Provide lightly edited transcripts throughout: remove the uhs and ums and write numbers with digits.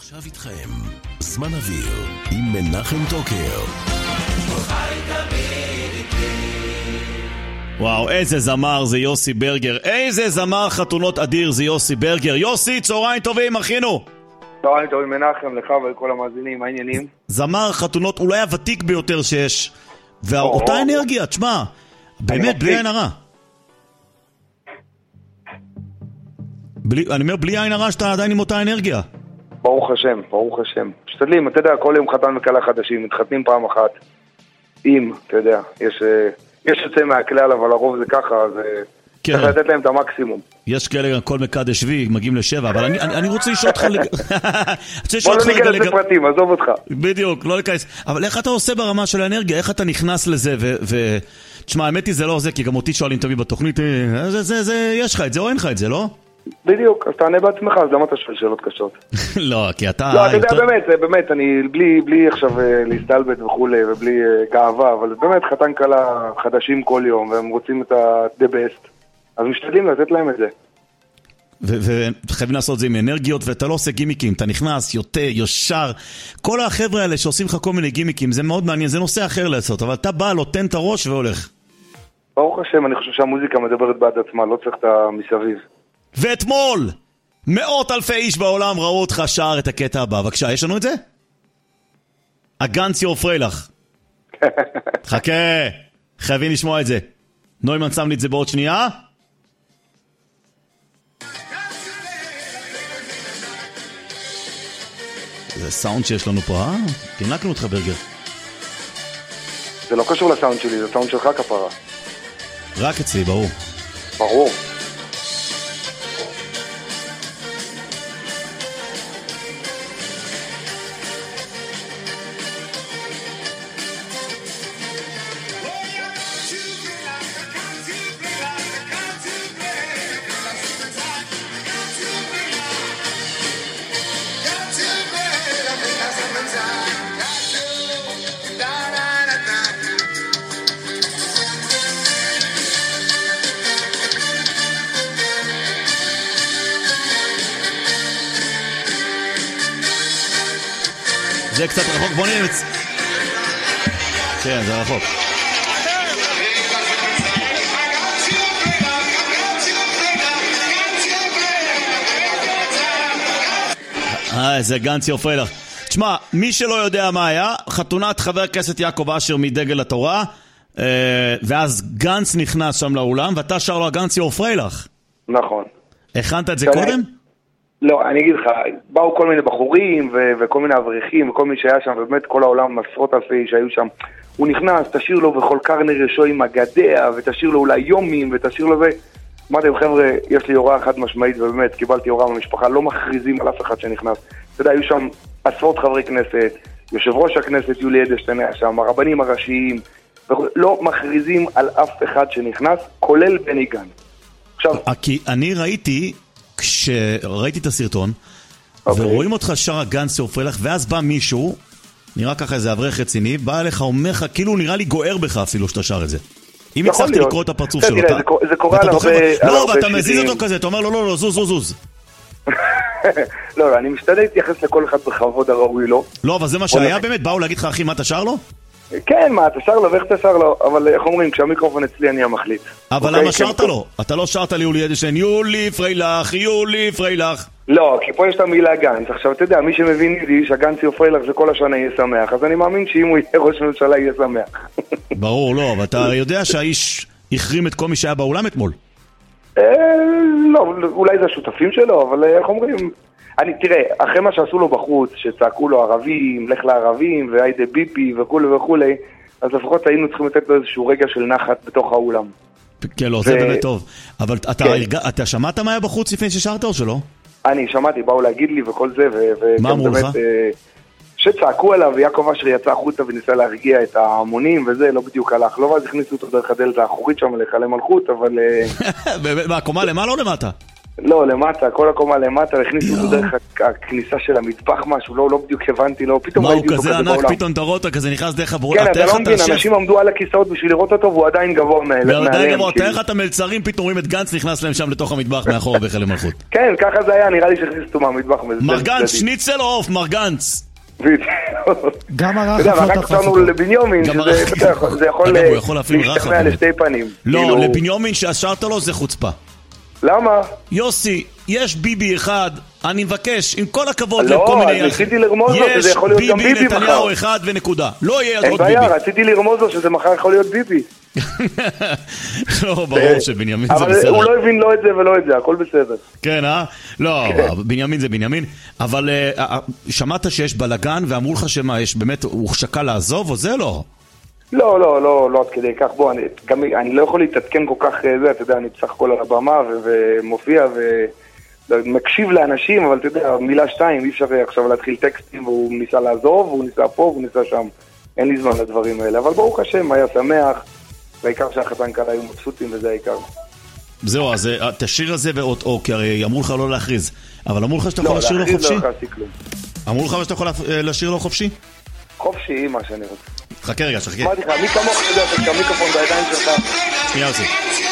עכשיו איתכם, זמן אוויר עם מנחם טוקר. וואו, איזה זמר זה יוסי ברגר, איזה זמר חתונות אדיר זה יוסי ברגר. יוסי, צהריים טובים אחינו. צהריים טובים מנחם, לך ולכל המאזינים, מה העניינים? זמר חתונות אולי הוותיק ביותר שיש, ואותה אנרגיה, תשמע, באמת בלי עין הרע. אני אומר בלי עין הרע שאתה עדיין עם אותה אנרגיה. ברוך השם, ברוך השם. משתדלים, אתה יודע, כל יום חתן וכלה חדשים, מתחתנים פעם אחת. אתה יודע, יש יוצא מהכלל, אבל הרוב זה ככה, אז צריך לתת להם את המקסימום. יש כאלה, כל מקדש וי, מגיעים ל7, אבל אני רוצה לשאול אותך... בוא לא ניכנס לפרטים, עזוב אותך. בדיוק, לא להיכנס. אבל איך אתה עושה ברמה של האנרגיה? איך אתה נכנס לזה תשמע, האמת היא זה לא זה, כי גם אותי שואלים תמיד בתוכנית, יש לך את זה או אין לך את זה, לא? בדיוק, אז תענה בעצמך, אז למה אתה שואל שאלות קשות? לא, כי אתה... לא, אתה יודע, באמת, אני בלי עכשיו להסתלבט וכולי, ובלי גאווה, אבל באמת חתן כלה חדשים כל יום, והם רוצים את ה-the best, אז משתדלים לתת להם את זה. וחייבים לעשות את זה עם אנרגיות, ואתה לא עושה גימיקים, אתה נכנס, יותר, יושר, כל החבר'ה האלה שעושים לך כל מיני גימיקים, זה מאוד מעניין, זה נושא אחר לעשות, אבל אתה בא, נותן את הראש והולך. ברוך השם, אני חושב שהמוזיקה מדברת בעד עצמה, לא צריך את המסביב. ואתמול, מאות אלפי איש בעולם ראו אותך שר את הקטע הבא. בבקשה, יש לנו את זה? הגנץ יור פריילך. חכה, חייבים לשמוע את זה. נוימן שם לי את זה בעוד שנייה. זה סאונד שיש לנו פה, תנקנו אותך ברגר. זה לא קשור לסאונד שלי, זה סאונד שלך כפרה. רק אצלי, ברור. ברור. זה קצת רחוק, בוא נרץ. כן, זה רחוק. זה גנץ יור פריילך. תשמע, מי שלא יודע מה היה, חתונת חבר הכנסת יעקב אשר מדגל התורה, ואז גנץ נכנס שם לאולם, ואתה שר לו הגנץ יור פריילך. נכון. הכנת את זה קודם? לא, אני אגיד לך, באו כל מיני בחורים וכל מיני אברכים וכל מי שהיה שם, ובאמת כל העולם, עשרות אלפי שהיו שם. הוא נכנס, תשאיר לו בכל קרנר ישו עם הגדע, ותשאיר לו אולי יומים, ותשאיר לו אמרתם, חבר'ה, יש לי הוראה חד משמעית, ובאמת, קיבלתי הוראה במשפחה, לא מכריזים על אף אחד שנכנס. אתה יודע, היו שם עשרות חברי כנסת, יושב ראש הכנסת יולי אדלשטיין היה שם, הרבנים הראשיים, לא מכריזים על אף אחד שנכנס, כולל בני גנץ. עכשיו... כי אני ראיתי... כשראיתי את הסרטון, ורואים אותך שר הגנץ יור פריילך, ואז בא מישהו, נראה ככה איזה אברך רציני, בא אליך, אומר לך, כאילו הוא נראה לי גוער בך אפילו שאתה שר את זה. אם הצלחתי לקרוא את הפרצוף שלו, זה קורה על הרבה... לא, ואתה מזיז אותו כזה, אתה אומר לו, לא, זוז. לא, אני משתדל להתייחס לכל אחד בכבוד הראוי לו. לא, אבל זה מה שהיה באמת, באו להגיד לך, אחי, מה אתה שר לו? כן, מה, אתה שר לו ואיך אתה שר לו, אבל איך אומרים, כשהמיקרופון אצלי אני המחליט. אבל למה שרת לו? אתה לא שרת לי יולי אדלשטיין, יולי פריילך. לא, כי פה יש את המילה גנץ. עכשיו, אתה יודע, מי שמבין לי שהגנץ יור פריילך זה כל השנה יהיה שמח, אז אני מאמין שאם הוא יהיה ראש ממשלה יהיה שמח. ברור, לא, אבל אתה יודע שהאיש החרים את כל מי שהיה באולם אתמול. לא, אולי זה השותפים שלו, אבל איך אומרים... תראה, אחרי מה שעשו לו בחוץ, שצעקו לו ערבים, לך לערבים, והיידה ביפי וכולי, אז לפחות היינו צריכים לתת לו איזשהו רגע של נחת בתוך האולם. כן, לא, זה באמת טוב. אבל אתה שמעת מה היה בחוץ לפני ששרת או שלא? אני שמעתי, באו להגיד לי וכל זה, מה אמרו לך? שצעקו עליו, ויעקב אשר יצא החוצה וניסה להרגיע את ההמונים, וזה לא בדיוק הלך. לא, ואז הכניסו אותו דרך הדלת האחורית שם, לחלי מלכות, אבל... מה, קומה למעלה או למטה? לא, למטה, כל הקומה למטה, הכניסו אותו דרך הכניסה של המטבח משהו, לא בדיוק הבנתי, לא, פתאום מה, הוא כזה ענק, פתאום אתה רואה אותו, כזה נכנס דרך הברור. כן, אתה לא מבין, אנשים עמדו על הכיסאות בשביל לראות אותו, והוא עדיין גבוה מעליהם. תאר לך את המלצרים, פתאום רואים את גנץ נכנס להם שם לתוך המטבח מאחור בחלם מלכות. כן, ככה זה היה, נראה לי שהכניסו אותו מהמטבח. מר גנץ, שניצל או עוף, מר גנץ? גם הרחף לא תפס אותו. ואחר כך שמנו לבניומין, שזה יכול להשתכנע לשתי פנים. לא, לבניומין שהשארת לו זה חוצפה. למה? יוסי, יש ביבי אחד, אני מבקש, עם כל הכבוד לכל מיני... לא, רציתי לרמוז לו שזה יכול להיות גם ביבי מחר. יש ביבי נתניהו אחד ונקודה. לא יהיה עוד ביבי. אין בעיה, רציתי לרמוז לו שזה מחר יכול להיות ביבי. לא, ברור שבנימין זה בסדר. אבל הוא לא הבין לא את זה ולא את זה, הכל בסדר. כן, לא, בנימין זה בנימין. אבל שמעת שיש בלגן ואמרו לך שמה, יש באמת, הוא שקל לעזוב או זה לא? לא, עד כדי כך, בוא, אני לא יכול להתעדכן כל כך, אתה יודע, אני בסך הכל על הבמה ומופיע ומקשיב לאנשים, אבל אתה יודע, מילה שתיים, אי אפשר עכשיו להתחיל טקסטים, והוא ניסה לעזוב, והוא ניסה פה, והוא ניסה שם, אין לי זמן לדברים האלה, אבל ברוך השם, היה שמח, והעיקר שהחתן קלה היו מבסוטים, וזה העיקר. זהו, אז תשאיר הזה או כי הרי אמרו לך לא להכריז, אבל אמרו לך שאתה יכול לשיר לו חופשי? לא, להכריז לא הכרזתי כלום. אמרו לך שאתה יכול לשיר לו חופשי? חופשי, מה שאני רוצה. חכה רגע, שחכה. אמרתי לך, מי כמוך יודע את המיקרופון בידיים שלך? שנייה עושה.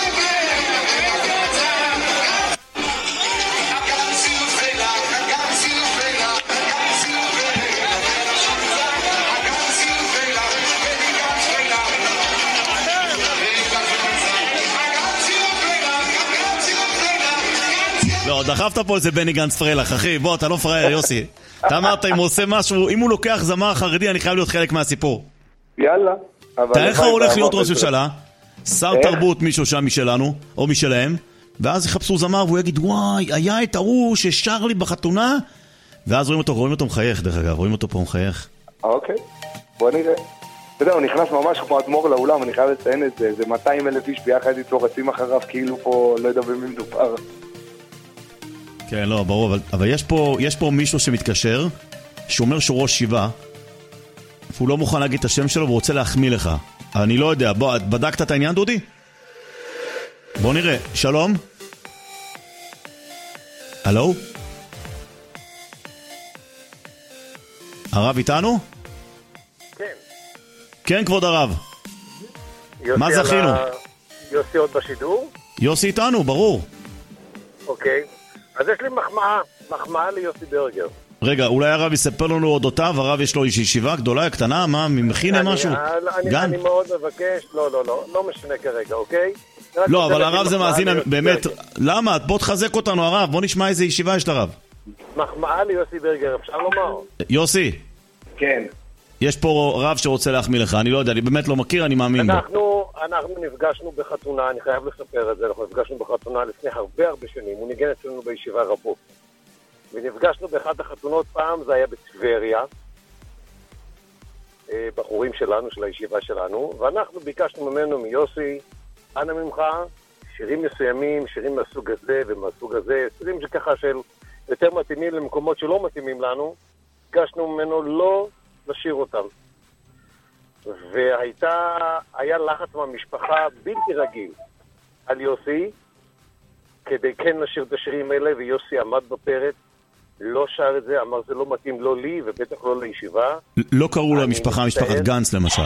לא, דחפת פה איזה בני גנץ פרילך, אחי, בוא, אתה לא פרייר, יוסי. אתה אמרת, אם הוא עושה משהו, אם הוא לוקח זמר חרדי, אני חייב להיות חלק מהסיפור. יאללה. תאר לך הוא הולך להיות ראש ממשלה, שר תרבות מישהו שם משלנו, או משלהם, ואז יחפשו זמר והוא יגיד, וואי, היה את ההוא ששר לי בחתונה, ואז רואים אותו מחייך, דרך אגב, רואים אותו פה מחייך. אוקיי, בוא נראה. אתה יודע, הוא נכנס ממש כמו אדמו"ר לאולם, אני חייב לציין את זה, זה 200,000 איש ביחד איתו רצים אחריו, כאילו פה, לא יודע במי מדובר. כן, לא, ברור, אבל יש פה מישהו שמתקשר, שאומר שהוא ראש שיבה, והוא לא מוכן להגיד את השם שלו, והוא רוצה להחמיא לך. אני לא יודע, בוא, בדקת את העניין, דודי? בוא נראה, שלום? הלו? הרב איתנו? כן. כן, כבוד הרב. מה זכינו? יוסי עוד בשידור? יוסי איתנו, ברור. אוקיי. אז יש לי מחמאה ליוסי ברגר. רגע, אולי הרב יספר לנו אודותיו, הרב יש לו ישיבה גדולה, קטנה, מה, ממכין משהו? אני מאוד מבקש, לא משנה כרגע, אוקיי? לא, אבל הרב זה מאזין, באמת, למה? בוא תחזק אותנו הרב, בוא נשמע איזה ישיבה יש לרב. מחמאה ליוסי ברגר, אפשר לומר? יוסי. כן. יש פה רב שרוצה להחמיא לך, אני לא יודע, אני באמת לא מכיר, אני מאמין בו. אנחנו נפגשנו בחתונה, אני חייב לספר את זה, אנחנו נפגשנו בחתונה לפני הרבה שנים, הוא ניגן אצלנו בישיבה רבות. ונפגשנו באחת החתונות פעם, זה היה בטבריה, בחורים שלנו, של הישיבה שלנו, ואנחנו ביקשנו ממנו מיוסי, אנא ממך, שירים מסוימים, שירים מהסוג הזה ומהסוג הזה, שירים שככה של יותר מתאימים למקומות שלא מתאימים לנו, ביקשנו ממנו לא לשיר אותם. והיה לחץ מהמשפחה בלתי רגיל על יוסי, כדי כן לשיר את השירים האלה, ויוסי עמד בפרץ, לא שר את זה, אמר זה לא מתאים לא לי, ובטח לא לישיבה. לא קראו למשפחה, משפחת גנץ למשל.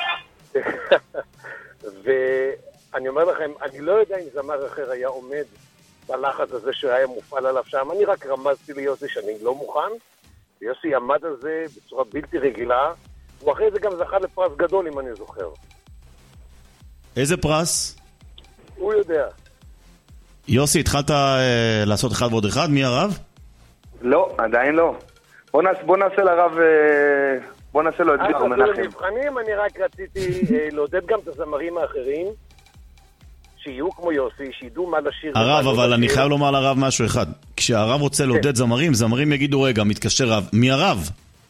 ואני אומר לכם, אני לא יודע אם זמר אחר היה עומד בלחץ הזה שהיה מופעל עליו שם, אני רק רמזתי ליוסי שאני לא מוכן, ויוסי עמד על זה בצורה בלתי רגילה, הוא אחרי זה גם זכה לפרס גדול אם אני זוכר. איזה פרס? הוא יודע. יוסי, התחלת לעשות אחד ועוד אחד? מי הרב? לא, עדיין לא. בוא נעשה לרב, בוא נעשה לו את זה מנחם. במבחנים אני רק רציתי לעודד גם את הזמרים האחרים, שיהיו כמו יוסי, שידעו מה לשיר. הרב, אבל אני חייב לומר לרב משהו אחד. כשהרב רוצה לעודד זמרים, זמרים יגידו רגע, מתקשר רב. מי הרב?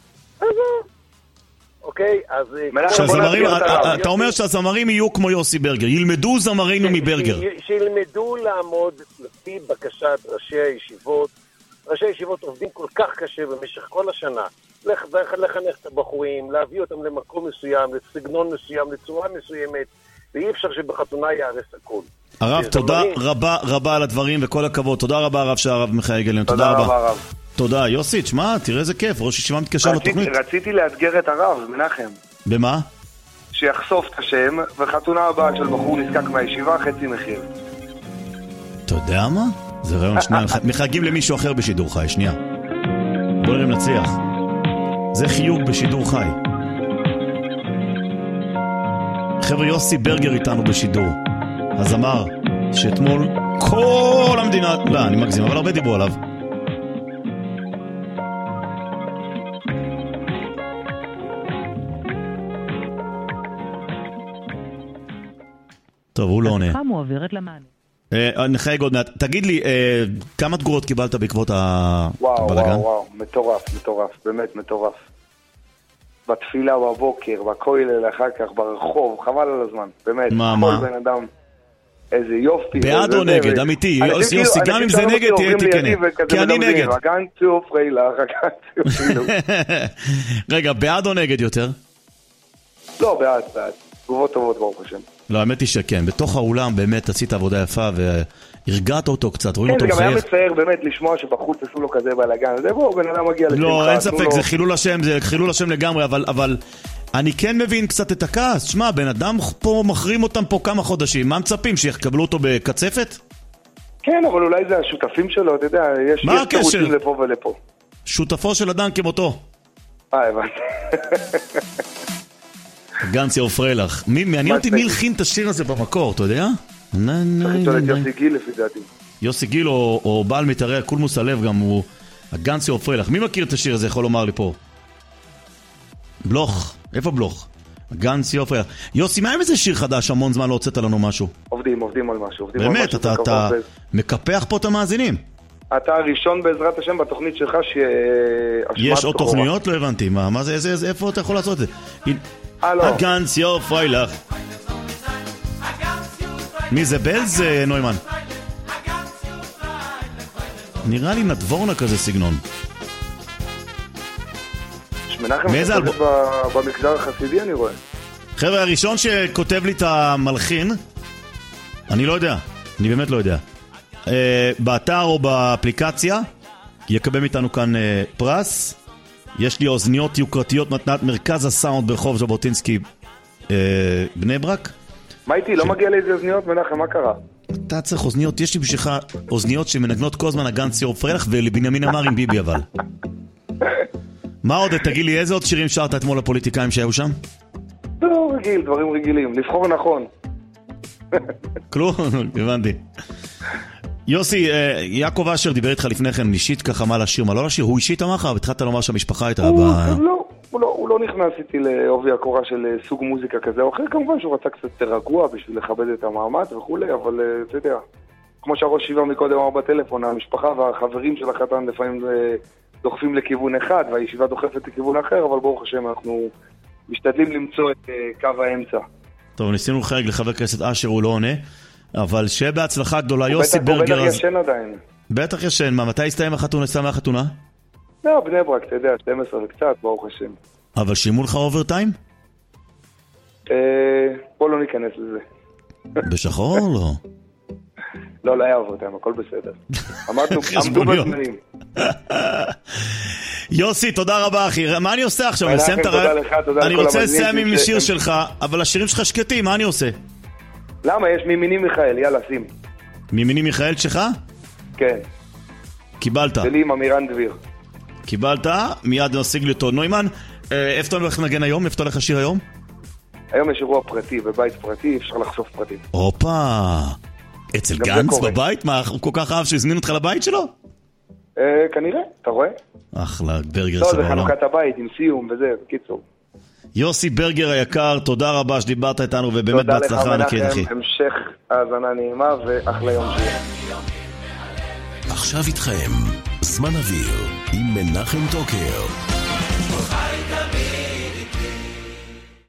אוקיי, אז... אתה אומר שהזמרים יהיו כמו יוסי ברגר, ילמדו זמרינו מברגר. שילמדו לעמוד לפי בקשת ראשי הישיבות. ראשי הישיבות עובדים כל כך קשה במשך כל השנה. לחנך את הבחורים, להביא אותם למקום מסוים, לסגנון מסוים, לצורה מסוימת. ואי אפשר שבחתונה יערס הכל. הרב, תודה רבה על הדברים וכל הכבוד. תודה רבה הרב שהרב מיכאל גליון. תודה רבה הרב. תודה. יוסי, תשמע, תראה איזה כיף, ראש ישיבה מתקשר לתוכנית. רציתי לאתגר את הרב, מנחם. במה? שיחשוף את השם, וחתונה הבאה של בחור נזקק מהישיבה, חצי מחיר. אתה יודע מה? זה רעיון שנייה. מחגים למישהו אחר בשידור חי, שנייה. בוא נראה אם נצליח. זה חיוג בשידור חי. חבר'ה, יוסי ברגר איתנו בשידור. הזמר שאתמול כל המדינה, לא, אני מגזים, אבל הרבה דיברו עליו. טוב, הוא לא עונה. השיחה מועברת למענה. נחייג עוד מעט. תגיד לי, כמה תגובות קיבלת בעקבות הבלגן? וואו, מטורף, באמת מטורף. בתפילה בבוקר, בכולל אחר כך, ברחוב, חבל על הזמן, באמת. מה? כל בן אדם, איזה יופי. בעד או נגד, אמיתי. יוסי, גם אם זה נגד, תהיה תיקנה. כי אני נגד. הגנציו פרילך. רגע, בעד או נגד יותר? לא, בעד. תגובות טובות ברוך השם. לא, האמת היא שכן, בתוך האולם באמת עשית עבודה יפה והרגעת אותו קצת, רואים אותו מחייך. כן, זה גם היה מצער באמת לשמוע שבחוץ עשו לו כזה בלגן, זה בואו, בן אדם מגיע לשמחה. לא, אין ספק, זה חילול השם לגמרי, אבל אני כן מבין קצת את הכעס. שמע, בן אדם פה מחרים אותם פה כמה חודשים, מה מצפים, שיקבלו אותו בקצפת? כן, אבל אולי זה השותפים שלו, אתה יודע, יש תירוצים לפה ולפה. שותפו של אדם כמותו. הבנתי. גנציו פרילך. מעניין אותי מי הלחין את השיר הזה במקור, אתה יודע? צריך לשאול את יוסי גיל לפי דעתי. יוסי גיל או בעל מתארי קולמוס הלב גם הוא גנציו פרילך. מי מכיר את השיר הזה? יכול לומר לי פה. בלוך. איפה בלוך? גנציו פרילך. יוסי, מה עם איזה שיר חדש? המון זמן לא הוצאת לנו משהו. עובדים על משהו. באמת, אתה מקפח פה את המאזינים. אתה הראשון בעזרת השם בתוכנית שלך יש עוד תוכניות? לא הבנתי. מה זה? איפה אתה יכול לעשות את זה? הגנציו פרילך. מי זה? בלז נוימן? נראה לי נדבורנה כזה סגנון. שמנחם במגזר החסידי אני רואה. חבר'ה, הראשון שכותב לי את המלחין, אני לא יודע, אני באמת לא יודע, באתר או באפליקציה יקבל מאיתנו כאן פרס. יש לי אוזניות יוקרתיות מתנת מרכז הסאונד ברחוב ז'בוטינסקי בני ברק. מה איתי? לא מגיע לאיזה אוזניות, מנחם, מה קרה? אתה צריך אוזניות, יש לי בשבילך אוזניות שמנגנות כל הזמן הגנציו פרילך ולבנימין אמר עם ביבי אבל. מה עוד? תגיד לי, איזה עוד שירים שרת אתמול לפוליטיקאים שהיו שם? לא, רגיל, דברים רגילים, לבחור נכון. כלום, הבנתי. יוסי, יעקב אשר דיבר איתך לפני כן, אישית ככה מה לשיר, מה לא לשיר? הוא אישית אמר לך, והתחלת לומר שהמשפחה הייתה... הוא לא נכנס איתי לעובי הקורה של סוג מוזיקה כזה או אחר, כמובן שהוא רצה קצת רגוע בשביל לכבד את המעמד וכולי, אבל אתה יודע, כמו שהראש שיבר מקודם אמר בטלפון, המשפחה והחברים של החתן לפעמים דוחפים לכיוון אחד, והישיבה דוחפת לכיוון אחר, אבל ברוך השם אנחנו משתדלים למצוא את קו האמצע. טוב, ניסינו לחייג לחבר כנסת אשר, הוא לא עונה, אבל שבהצלחה גדולה, יוסי ברגר... הוא בטח ישן עדיין. בטח ישן, מה, מתי הסתיים החתונה? הסתיים החתונה? לא, בני ברק, אתה יודע, 12 וקצת, ברוך השם. אבל שימו לך אוברטיים? בוא לא ניכנס לזה. בשחור או לא? לא היה אוברטיים, הכל בסדר. עמדו בזמנים. יוסי, תודה רבה אחי. מה אני עושה עכשיו? אני רוצה לסיים עם שיר שלך, אבל השירים שלך שקטים, מה אני עושה? למה? יש מימיני מיכאל, יאללה, שים. מימיני מיכאל שלך? כן. קיבלת. שלי עם אמירן דביר. קיבלת, מיד נשיג לי אותו. נוימן, איפה אתה הולך לנגן היום? איפה אתה הולך לשיר היום? היום יש אירוע פרטי, בבית פרטי, אפשר לחשוף פרטים. הופה, אצל גנץ בבית? מה, הוא כל כך אהב שהזמין אותך לבית שלו? כנראה, אתה רואה? אחלה, ברגר לא, זה חנוכת הבית עם סיום וזה, בקיצור. יוסי ברגר היקר, תודה רבה שדיברת איתנו ובאמת בהצלחה ענקית אחי. המשך האזנה נעימה ואחלה יום שיהיה. עכשיו איתכם, זמן אוויר עם מנחם טוקר.